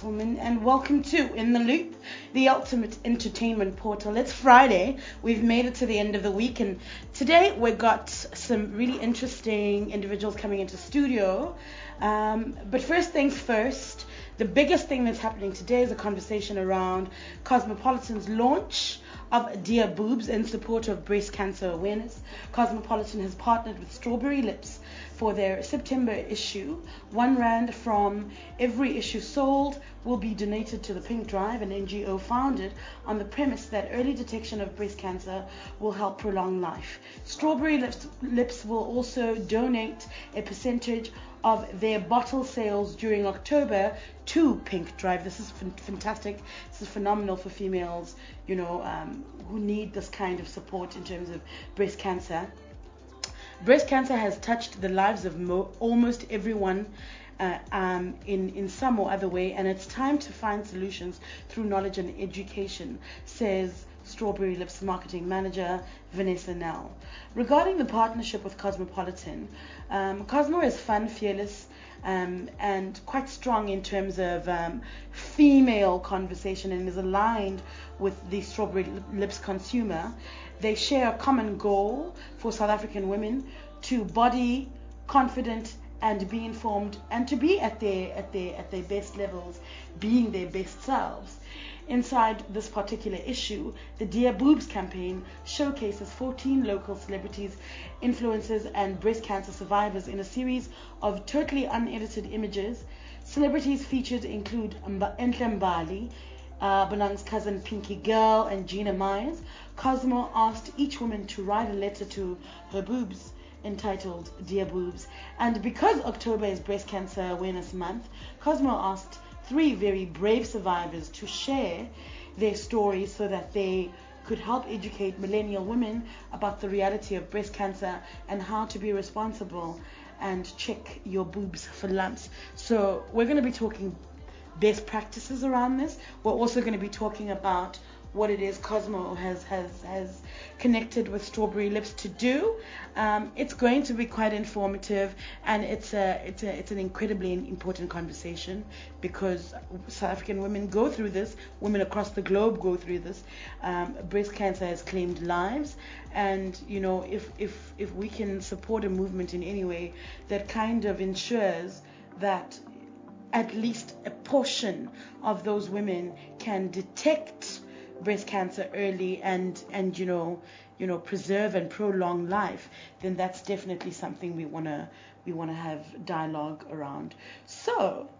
gentlemen, and welcome to In the Loop, the ultimate entertainment portal. It's Friday. We've made it to the end of the week, and today we've got some really interesting individuals coming into studio. But first things first, the biggest thing that's happening today is a conversation around Cosmopolitan's launch of Dear Boobs in support of breast cancer awareness. Cosmopolitan has partnered with Strawberry Lips for their September issue. R1 from every issue sold will be donated to the Pink Drive, an NGO founded on the premise that early detection of breast cancer will help prolong life. Strawberry Lips will also donate a percentage of their bottle sales during October to Pink Drive. This is fantastic. This is phenomenal for females, who need this kind of support in terms of breast cancer. Breast cancer has touched the lives of almost everyone in some or other way, and it's time to find solutions through knowledge and education, says Strawberry Lips marketing manager Vanessa Nell. Regarding the partnership with Cosmopolitan, Cosmo is fun, fearless, and quite strong in terms of female conversation, and is aligned with the Strawberry Lips consumer. They share a common goal for South African women to body confident and be informed, and to be at their best levels, being their best selves. Inside this particular issue, the Dear Boobs campaign showcases 14 local celebrities, influencers, and breast cancer survivors in a series of totally unedited images. Celebrities featured include Enhle Mbali, Bonang's cousin Pinky Girl, and Gina Myers. Cosmo asked each woman to write a letter to her boobs entitled Dear Boobs. And because October is Breast Cancer Awareness Month, Cosmo asked 3 very brave survivors to share their stories so that they could help educate millennial women about the reality of breast cancer and how to be responsible and check your boobs for lumps. So we're going to be talking best practices around this. We're also going to be talking about what it is Cosmo has connected with Strawberry Lips to do. It's going to be quite informative, and it's an incredibly important conversation, because South African women go through this, women across the globe go through this. Breast cancer has claimed lives, and if we can support a movement in any way that kind of ensures that at least a portion of those women can detect breast cancer early and preserve and prolong life, then that's definitely something we want to have dialogue around. So